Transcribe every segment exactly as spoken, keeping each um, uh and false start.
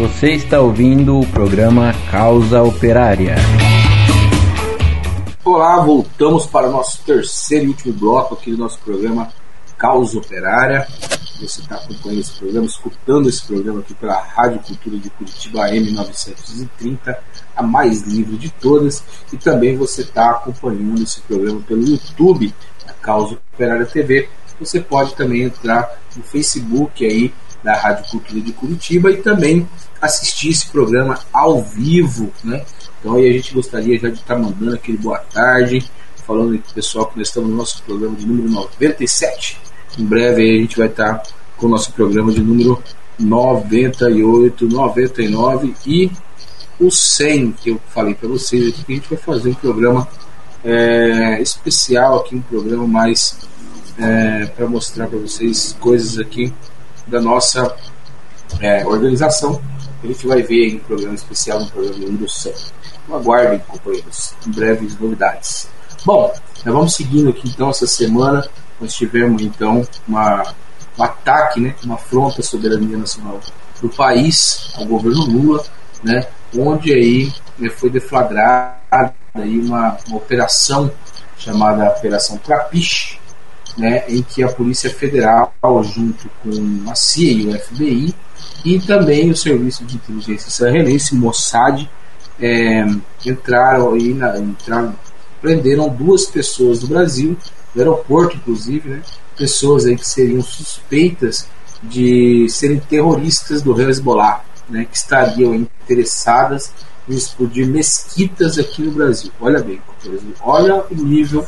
Você está ouvindo o programa Causa Operária. Olá, voltamos para o nosso terceiro e último bloco aqui do nosso programa Causa Operária. Você está acompanhando esse programa, escutando esse programa aqui pela Rádio Cultura de Curitiba A M novecentos e trinta, a mais livre de todas, e também você está acompanhando esse programa pelo YouTube, a Causa Operária T V. Você pode também entrar no Facebook aí da Rádio Cultura de Curitiba e também assistir esse programa ao vivo, né? Então aí a gente gostaria já de estar mandando aquele boa tarde, falando aí com o pessoal que nós estamos no nosso programa de número noventa e sete. Em breve aí a gente vai estar com o nosso programa de número noventa e oito, noventa e nove e o cem, que eu falei para vocês aqui, que a gente vai fazer um programa é, especial aqui, um programa mais é, para mostrar para vocês coisas aqui da nossa é, organização. A gente vai ver aí um programa especial, um programa número cem. Então aguardem, companheiros, em breves novidades. Bom, nós vamos seguindo aqui então essa semana. Nós tivemos então uma, um ataque, né, uma afronta à soberania nacional do país, ao governo Lula, né, onde aí né, foi deflagrada aí uma, uma operação chamada Operação Trapiche, né, em que a Polícia Federal, junto com a C I A e o F B I, e também o Serviço de Inteligência Israelense, Mossad, é, entraram aí, na, entraram, prenderam duas pessoas do Brasil, do aeroporto inclusive, né, pessoas aí que seriam suspeitas de serem terroristas do Hezbollah, né, que estariam interessadas em explodir mesquitas aqui no Brasil. Olha bem, olha o nível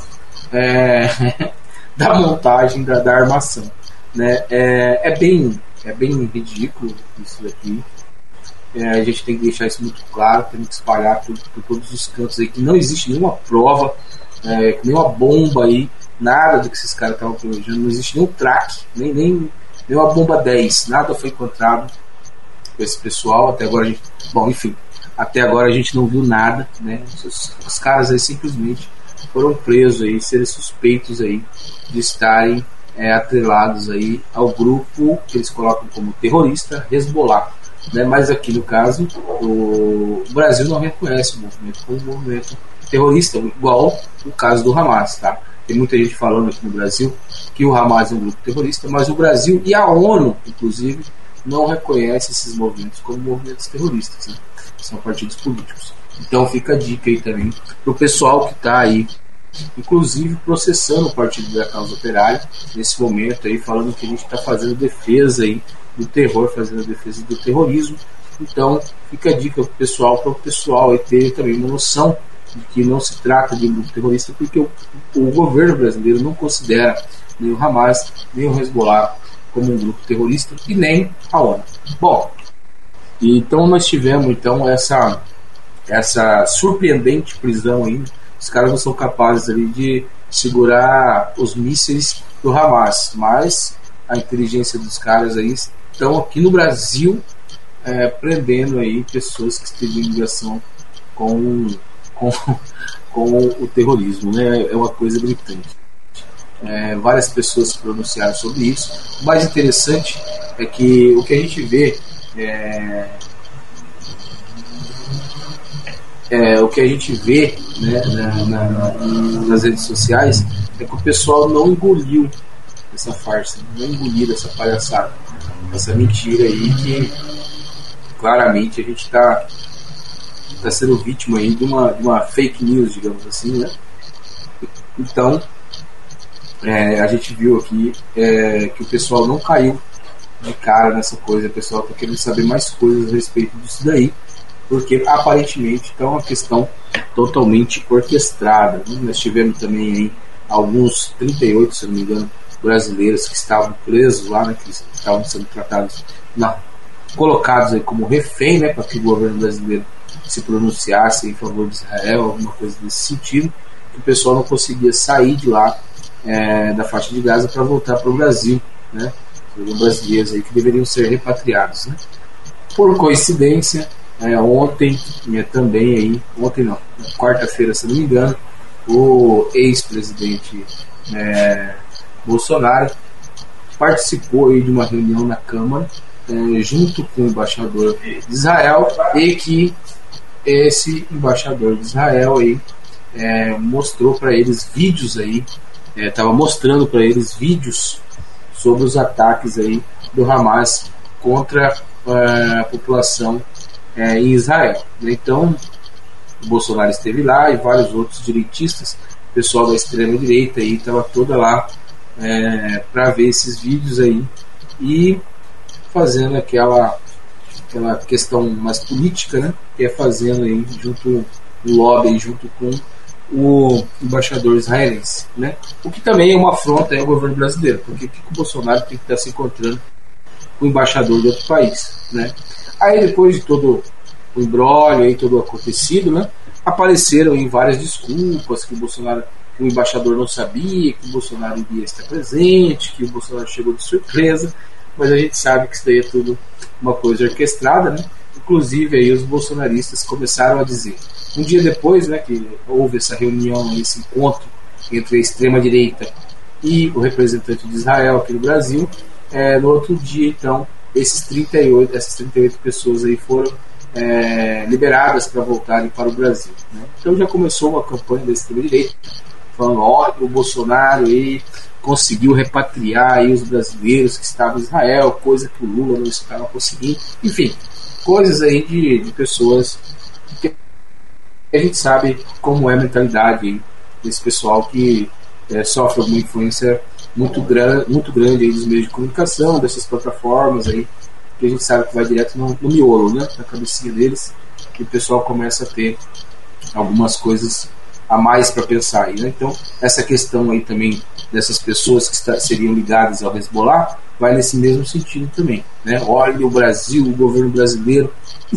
é, da montagem da, da armação, né? É, é bem é bem ridículo isso daqui. É, a gente tem que deixar isso muito claro, tem que espalhar por, por todos os cantos aí que não existe nenhuma prova, é, nenhuma bomba aí, nada do que esses caras estavam planejando, não existe nenhum track, nem, nem, nem uma bomba dez, nada foi encontrado com esse pessoal até agora. A gente, bom, enfim, até agora a gente não viu nada, né? Os, os caras aí simplesmente foram presos aí, serem suspeitos aí de estarem é, atrelados aí ao grupo que eles colocam como terrorista, Hezbollah, né? Mas aqui no caso o Brasil não reconhece o movimento como um movimento terrorista, igual o caso do Hamas, tá? Tem muita gente falando aqui no Brasil que o Hamas é um grupo terrorista, mas o Brasil e a ONU, inclusive, não reconhecem esses movimentos como movimentos terroristas, né? São partidos políticos. Então fica a dica aí também para o pessoal que está aí, inclusive processando o Partido da Causa Operária nesse momento aí, falando que a gente está fazendo defesa aí do terror, fazendo defesa do terrorismo. Então fica a dica para o pessoal, para o pessoal aí ter também uma noção de que não se trata de um grupo terrorista, porque o, o governo brasileiro não considera nem o Hamas, nem o Hezbollah como um grupo terrorista, e nem a ONU. Bom, então nós tivemos então essa, essa surpreendente prisão aí. Os caras não são capazes ali de segurar os mísseis do Hamas, mas a inteligência dos caras aí estão aqui no Brasil é, prendendo aí pessoas que teriam ligação com, com, com o terrorismo, né? É uma coisa gritante. É, várias pessoas se pronunciaram sobre isso. O mais interessante é que o que a gente vê é, é, o que a gente vê né, na, na, nas redes sociais é que o pessoal não engoliu essa farsa, não engoliu essa palhaçada, essa mentira aí que claramente a gente está tá sendo vítima aí de uma, de uma fake news, digamos assim, né? Então É, a gente viu aqui é, que o pessoal não caiu de cara nessa coisa, o pessoal está querendo saber mais coisas a respeito disso daí, porque aparentemente é uma questão totalmente orquestrada, né? Nós tivemos também aí alguns trinta e oito, se não me engano, brasileiros que estavam presos lá, né, que estavam sendo tratados, não, colocados aí como refém, né, para que o governo brasileiro se pronunciasse em favor de Israel, alguma coisa desse sentido, que o pessoal não conseguia sair de lá, É, da faixa de Gaza, para voltar para o Brasil, né? Os brasileiros aí que deveriam ser repatriados, né? Por coincidência, é, ontem é, também aí, ontem não, quarta-feira, se não me engano, o ex-presidente é, Bolsonaro participou aí de uma reunião na Câmara, é, junto com o embaixador de Israel, e que esse embaixador de Israel aí, é, mostrou para eles vídeos aí, estava é, mostrando para eles vídeos sobre os ataques aí do Hamas contra é, a população é, em Israel. Então, o Bolsonaro esteve lá e vários outros direitistas, pessoal da extrema direita aí estava toda lá é, para ver esses vídeos aí e fazendo aquela aquela questão mais política, né, que é fazendo aí junto o lobby junto com o embaixador israelense, né, o que também é uma afronta ao governo brasileiro, porque que o Bolsonaro tem que estar se encontrando com o embaixador de outro país, né? Aí depois de todo o imbróglio aí, todo o acontecido, né, apareceram em várias desculpas que o Bolsonaro, que o embaixador não sabia, que o Bolsonaro iria estar presente, que o Bolsonaro chegou de surpresa, mas a gente sabe que isso daí é tudo uma coisa orquestrada, né? Inclusive aí os bolsonaristas começaram a dizer, um dia depois, né, que houve essa reunião, esse encontro entre a extrema direita e o representante de Israel aqui no Brasil, é, no outro dia então esses trinta e oito, essas trinta e oito pessoas aí foram é, liberadas para voltarem para o Brasil, né? Então já começou uma campanha da extrema direita falando, olha, o Bolsonaro aí conseguiu repatriar aí os brasileiros que estavam em Israel, coisa que o Lula não estava conseguindo, enfim, coisas aí de, de pessoas que a gente sabe como é a mentalidade aí desse pessoal que é, sofre alguma influência muito, gran, muito grande aí dos meios de comunicação, dessas plataformas aí, que a gente sabe que vai direto no, no miolo, né, na cabecinha deles, que o pessoal começa a ter algumas coisas a mais para pensar aí, né? Então essa questão aí também dessas pessoas que está, seriam ligadas ao Hezbollah vai nesse mesmo sentido também, né? Olha o Brasil, o governo brasileiro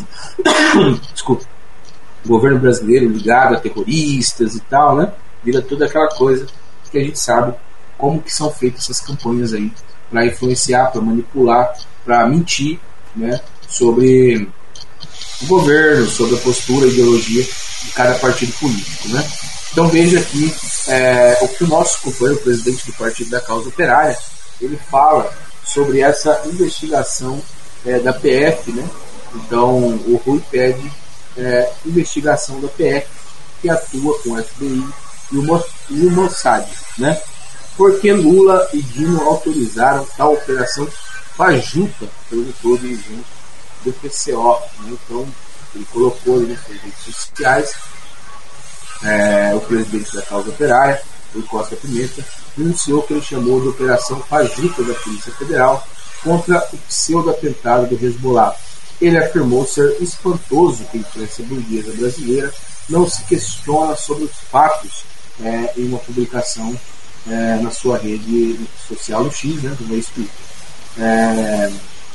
desculpa, o governo brasileiro ligado a terroristas e tal, né? Vira toda aquela coisa que a gente sabe como que são feitas essas campanhas aí para influenciar, para manipular, para mentir, né, sobre o governo, sobre a postura, a ideologia de cada partido político, né? Então veja aqui é, o que o nosso companheiro, o presidente do Partido da Causa Operária, ele fala sobre essa investigação é, da P F, né? Então o Rui pede é, investigação da P F, que atua com o F B I e o, e o Mossad, né? Porque Lula e Dilma autorizaram tal operação fajuta, perguntou o dirigente do P C O, né? Então ele colocou ali nas redes sociais, é, o presidente da Causa Operária, Rui Costa Pimenta, denunciou que ele chamou de operação fajuta da Polícia Federal contra o pseudo-atentado do Hezbollah. Ele afirmou ser espantoso que a imprensa burguesa brasileira não se questiona sobre os fatos é, em uma publicação é, na sua rede social do X, né, do Twitter. É,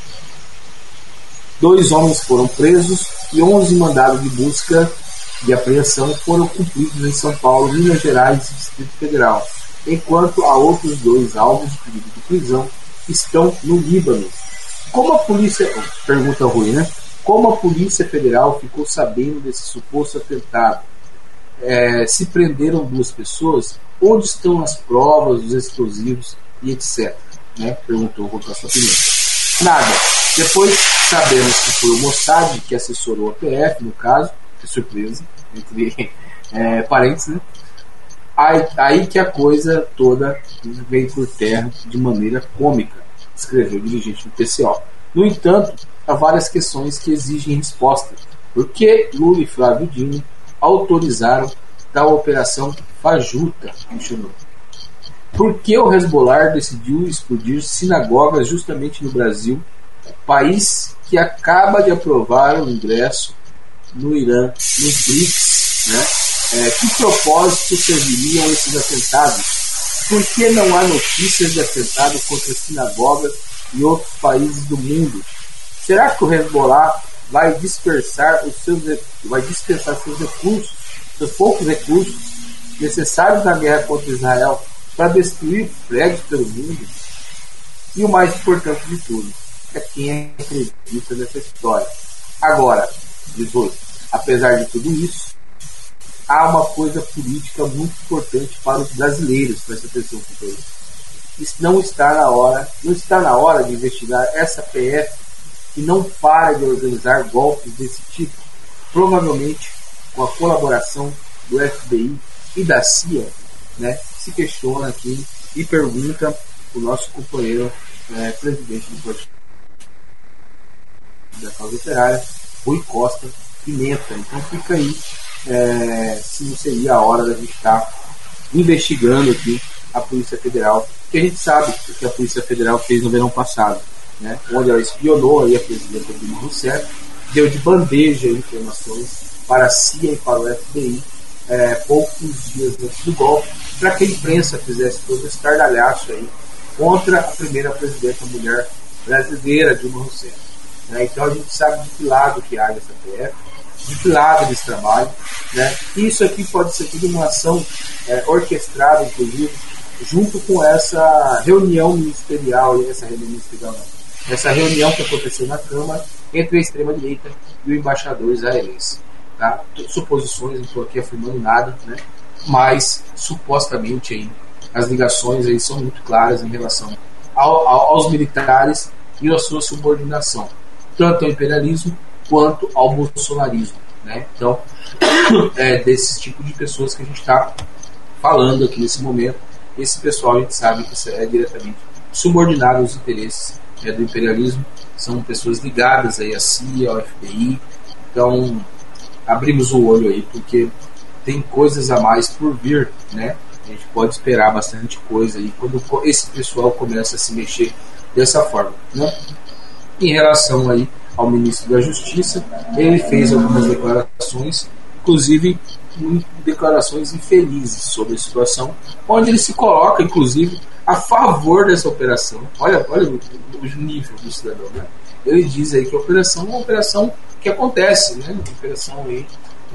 dois homens foram presos e onze mandados de busca de apreensão foram cumpridos em São Paulo, Minas Gerais e Distrito Federal, enquanto há outros dois alvos de pedido de prisão que estão no Líbano. Como a polícia, pergunta Rui, né? Como a Polícia Federal ficou sabendo desse suposto atentado? É, se prenderam duas pessoas? Onde estão as provas dos explosivos e etcétera, né? Perguntou o Costa Pimenta. Nada. Depois sabemos que foi o Mossad que assessorou a P F, no caso, que surpresa, entre é, parênteses, né? Aí, aí que a coisa toda vem por terra de maneira cômica, escreveu o dirigente do P C O. No entanto, há várias questões que exigem resposta. Por que Lula e Flávio Dino autorizaram tal operação fajuta, questionou? Por que o Hezbollah decidiu explodir sinagogas justamente no Brasil, país que acaba de aprovar o ingresso no Irã, nos BRICS, né? É, que propósito serviriam esses atentados? Por que não há notícias de atentado contra sinagogas e outros países do mundo? Será que o Hezbollah vai dispersar os seus, vai dispersar seus recursos, seus poucos recursos necessários na guerra contra Israel para destruir prédios pelo mundo? E o mais importante de tudo é quem acredita nessa história. Agora, diz hoje, apesar de tudo isso, há uma coisa política muito importante para os brasileiros, presta atenção com isso. não está na hora, não está na hora de investigar essa P F que não para de organizar golpes desse tipo, provavelmente com a colaboração do F B I e da C I A, né? Se questiona aqui e pergunta o nosso companheiro é, presidente do Partido da Causa Operária, Rui Costa Pimenta. Então fica aí é, se não seria a hora da gente estar investigando aqui a Polícia Federal, que a gente sabe o que a Polícia Federal fez no verão passado, né? Onde ela espionou aí a presidenta Dilma Rousseff, deu de bandeja informações para a C I A e para o F B I é, poucos dias antes do golpe, para que a imprensa fizesse todo esse estardalhaço aí contra a primeira presidenta mulher brasileira, Dilma Rousseff. Né? Então a gente sabe de que lado que há essa P F, de que lado eles trabalham, né? E isso aqui pode ser tudo uma ação é, orquestrada, inclusive, junto com essa reunião ministerial, e essa reunião ministerial não, essa reunião que aconteceu na Câmara entre a extrema-direita e o embaixador israelense. Tá? Suposições, não estou aqui afirmando nada, né? Mas supostamente aí, as ligações aí são muito claras em relação ao, ao, aos militares e a sua subordinação, tanto ao imperialismo quanto ao bolsonarismo, né? Então, é desse tipo de pessoas que a gente está falando aqui nesse momento. Esse pessoal a gente sabe que é diretamente subordinado aos interesses é, do imperialismo, são pessoas ligadas aí à C I A, ao F B I. Então abrimos o olho aí, porque tem coisas a mais por vir, né? A gente pode esperar bastante coisa aí quando esse pessoal começa a se mexer dessa forma, né? Em relação aí ao ministro da Justiça, ele fez algumas declarações, inclusive declarações infelizes sobre a situação, onde ele se coloca, inclusive, a favor dessa operação. Olha, olha o, o nível do cidadão, né? Ele diz aí que a operação é uma operação que acontece, né? Uma operação aí,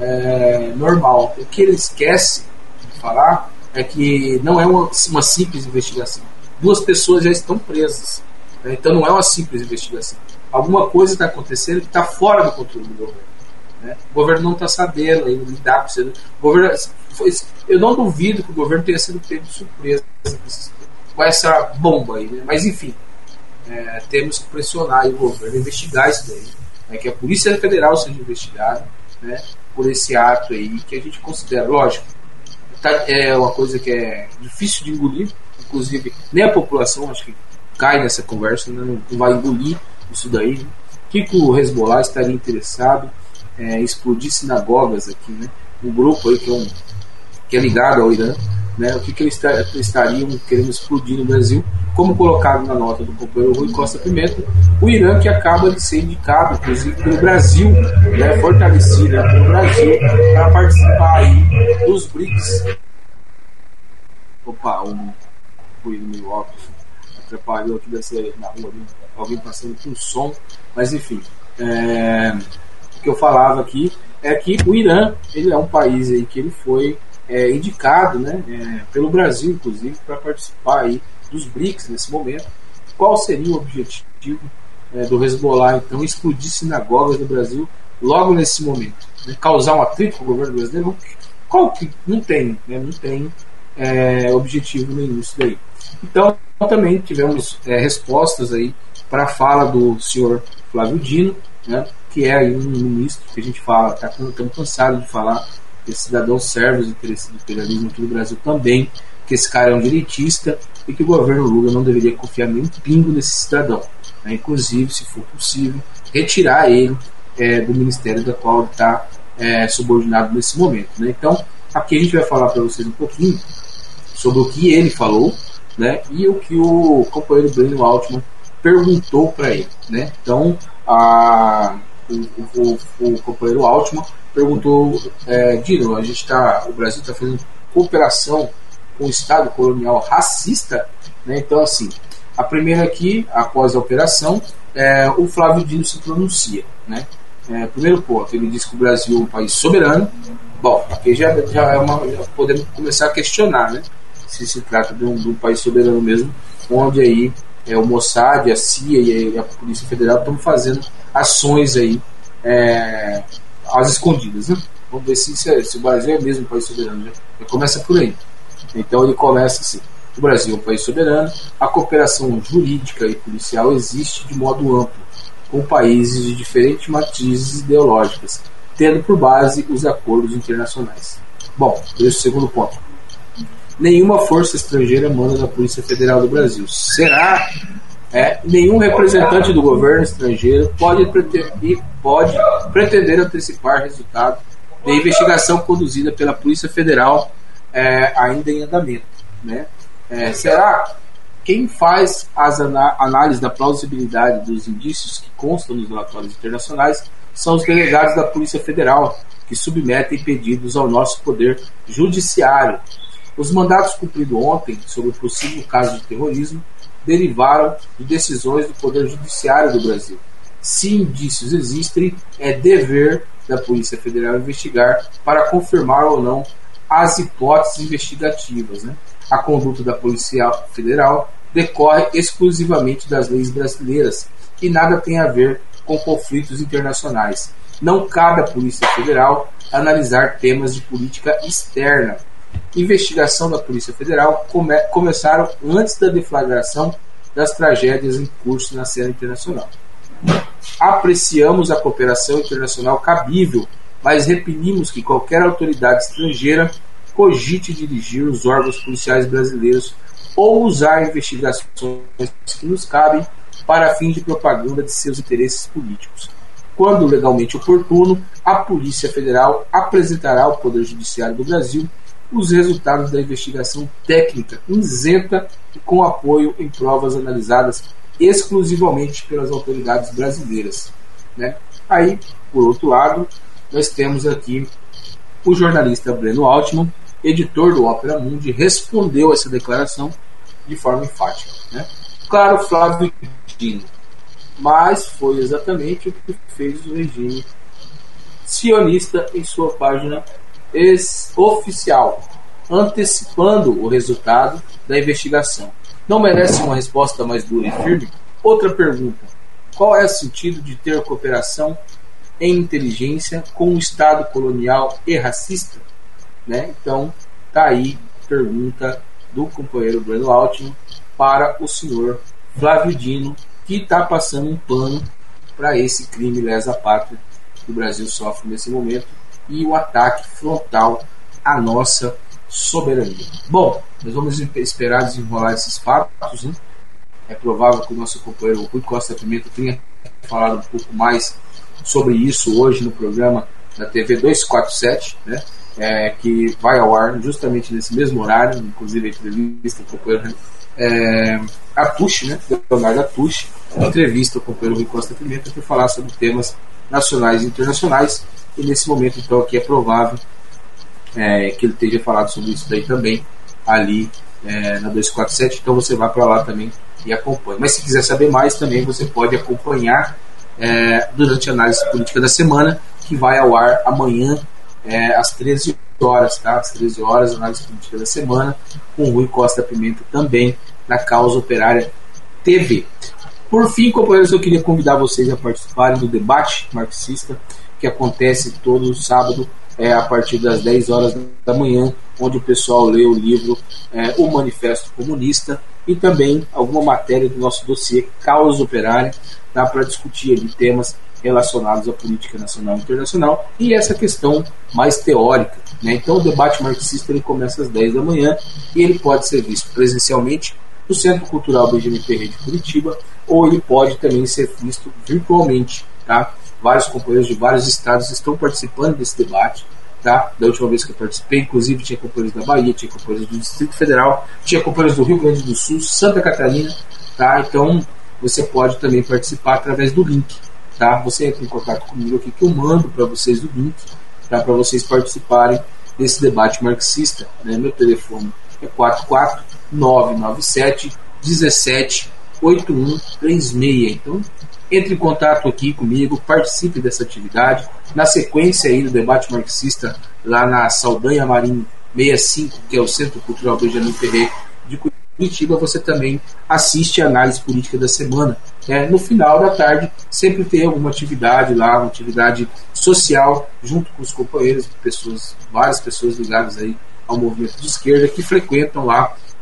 é, normal. O que ele esquece de falar é que não é uma, uma simples investigação. Duas pessoas já estão presas, né? Então não é uma simples investigação. Alguma coisa está acontecendo que está fora do controle do governo, né? O governo não está sabendo ele lidar com isso. O governo, foi, eu não duvido que o governo tenha sido pego de surpresa com essa bomba aí, né? Mas enfim, é, temos que pressionar aí o governo, investigar isso daí, né? Que a Polícia Federal seja investigada, né? Por esse ato aí que a gente considera, lógico, tá, é uma coisa que é difícil de engolir, inclusive nem a população acho que cai nessa conversa, né? não, não vai engolir isso daí, né? O que, que o Hezbollah estaria interessado é, em explodir sinagogas aqui, né? Um grupo aí que é, um, que é ligado ao Irã, né? O que, que eles estariam querendo explodir no Brasil, como colocado na nota do companheiro Rui Costa Pimenta, o Irã que acaba de ser indicado, inclusive pelo Brasil, né? Fortalecido, né? Pelo Brasil, para participar aí dos BRICS. Opa, um ruído meio alto atrapalhou aqui, deve ser na rua, né? Alguém passando com som, mas enfim, é, o que eu falava aqui é que o Irã, ele é um país aí que ele foi é, indicado, né, é, pelo Brasil, inclusive, para participar aí dos BRICS nesse momento. Qual seria o objetivo é, do Hezbollah, então, explodir sinagogas no Brasil logo nesse momento? Né, causar um atrito com o governo brasileiro? Qual que não tem, né, não tem é, objetivo nenhum isso daí. Então, também tivemos é, respostas aí para a fala do senhor Flávio Dino, né, que é aí um ministro que a gente fala, está cansado de falar que esse cidadão serve os interesses do imperialismo aqui no Brasil também, que esse cara é um direitista e que o governo Lula não deveria confiar nem um pingo nesse cidadão, né, inclusive, se for possível, retirar ele é, do ministério da qual ele está é, subordinado nesse momento, né. Então, aqui a gente vai falar para vocês um pouquinho sobre o que ele falou, né, e o que o companheiro Breno Altman perguntou para ele, né? Então a, o, o, o companheiro Altman perguntou, é, Dino, a gente tá, o Brasil está fazendo cooperação com o Estado colonial racista, né? Então assim, a primeira aqui, após a operação, é, o Flávio Dino se pronuncia, né? É, primeiro ponto, ele diz que o Brasil é um país soberano. Bom, aqui já, já, é uma, já podemos começar a questionar, né? Se se trata de um, de um país soberano mesmo, onde aí é, o Mossad, a C I A e a Polícia Federal estão fazendo ações aí é, às escondidas, né? Vamos ver se, se, se o Brasil é mesmo um país soberano, né? Ele começa por aí. Então ele começa assim, O Brasil é um país soberano, a cooperação jurídica e policial existe de modo amplo, com países de diferentes matrizes ideológicas, tendo por base os acordos internacionais. Bom, esse é o segundo ponto. Nenhuma força estrangeira manda na Polícia Federal do Brasil. Será? É, nenhum representante do governo estrangeiro pode pretender, pode pretender antecipar resultado da investigação conduzida pela Polícia Federal é, ainda em andamento. Né? É, será? Quem faz as ana- análises da plausibilidade dos indícios que constam nos relatórios internacionais são os delegados da Polícia Federal, que submetem pedidos ao nosso poder judiciário. Os mandatos cumpridos ontem sobre o possível caso de terrorismo derivaram de decisões do Poder Judiciário do Brasil. Se indícios existem, é dever da Polícia Federal investigar para confirmar ou não as hipóteses investigativas. Né? A conduta da Polícia Federal decorre exclusivamente das leis brasileiras e nada tem a ver com conflitos internacionais. Não cabe à Polícia Federal analisar temas de política externa. Investigação da Polícia Federal come- começaram antes da deflagração das tragédias em curso na cena internacional. Apreciamos a cooperação internacional cabível, mas reprimimos que qualquer autoridade estrangeira cogite dirigir os órgãos policiais brasileiros ou usar investigações que nos cabem para fins de propaganda de seus interesses políticos. Quando legalmente oportuno, a Polícia Federal apresentará ao Poder Judiciário do Brasil os resultados da investigação técnica isenta e com apoio em provas analisadas exclusivamente pelas autoridades brasileiras. Né? Aí, por outro lado, nós temos aqui o jornalista Breno Altman, editor do Opera Mundi, respondeu essa declaração de forma enfática. Né? Claro, Flávio Dino, mas foi exatamente o que fez o regime sionista em sua página oficial, antecipando o resultado da investigação. Não merece uma resposta mais dura e firme? Outra pergunta: qual é o sentido de ter cooperação em inteligência com um Estado colonial e racista? Né? Então, tá aí a pergunta do companheiro Breno Altman para o senhor Flávio Dino, que está passando um pano para esse crime lesa pátria que o Brasil sofre nesse momento e o ataque frontal à nossa soberania. Bom, nós vamos esperar desenrolar esses fatos. Né? É provável que o nosso companheiro Rui Costa Pimenta tenha falado um pouco mais sobre isso hoje no programa da T V duzentos e quarenta e sete, né? É, que vai ao ar justamente nesse mesmo horário, inclusive a entrevista com o companheiro é, Atushi, né? Leonardo Atushi, entrevista com o companheiro Rui Costa Pimenta para falar sobre temas nacionais e internacionais, e nesse momento então aqui é provável é, que ele esteja falado sobre isso daí também ali é, na duzentos e quarenta e sete, então você vai para lá também e acompanha. Mas se quiser saber mais também você pode acompanhar é, durante a análise política da semana, que vai ao ar amanhã é, às treze horas, tá? Às treze horas, análise política da semana, com o Rui Costa Pimenta também na Causa Operária T V. Por fim, companheiros, eu queria convidar vocês a participarem do debate marxista que acontece todo sábado é, a partir das dez horas da manhã, onde o pessoal lê o livro é, O Manifesto Comunista e também alguma matéria do nosso dossiê Causa Operária, tá, para discutir ali temas relacionados à política nacional e internacional e essa questão mais teórica. Né? Então o debate marxista ele começa às dez da manhã e ele pode ser visto presencialmente no Centro Cultural Benjamin Ferreira de Curitiba, ou ele pode também ser visto virtualmente. Tá? Vários companheiros de vários estados estão participando desse debate. Tá? Da última vez que eu participei, inclusive tinha companheiros da Bahia, tinha companheiros do Distrito Federal, tinha companheiros do Rio Grande do Sul, Santa Catarina. Tá? Então você pode também participar através do link. Tá? Você entra em contato comigo aqui que eu mando para vocês o link, tá? Para vocês participarem desse debate marxista. Né? Meu telefone é quatro quatro nove nove sete um sete oito um três seis. Então entre em contato aqui comigo, participe dessa atividade. Na sequência aí do debate marxista lá na Saldanha Marinho sessenta e cinco, que é o Centro Cultural Benjamin Ferreira de Curitiba, você também assiste a análise política da semana. É, no final da tarde sempre tem alguma atividade lá, uma atividade social junto com os companheiros, pessoas, várias pessoas ligadas aí ao movimento de esquerda que frequentam lá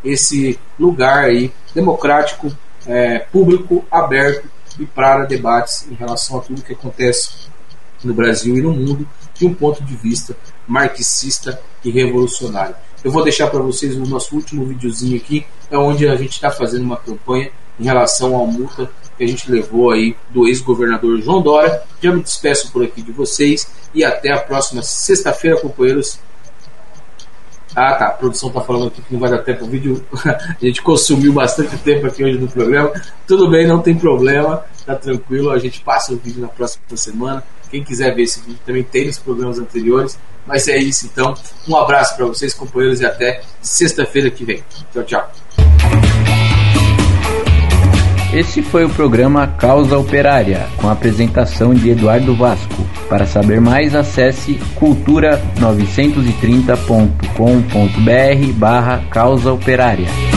esse lugar aí democrático, é, público, aberto e para debates em relação a tudo que acontece no Brasil e no mundo, de um ponto de vista marxista e revolucionário. Eu vou deixar para vocês o nosso último videozinho aqui, é onde a gente está fazendo uma campanha em relação à multa que a gente levou aí do ex-governador João Dória. Já me despeço por aqui de vocês e até a próxima sexta-feira, companheiros. Ah, tá, a produção tá falando aqui que não vai dar tempo. O vídeo, a gente consumiu bastante tempo aqui hoje no programa. Tudo bem, não tem problema, tá tranquilo. A gente passa o vídeo na próxima semana. Quem quiser ver esse vídeo também tem nos programas anteriores. Mas é isso então. Um abraço para vocês, companheiros, e até sexta-feira que vem. Tchau, tchau. Esse foi o programa Causa Operária, com a apresentação de Eduardo Vasco. Para saber mais, acesse cultura novecentos e trinta ponto com ponto br barra Causa Operária.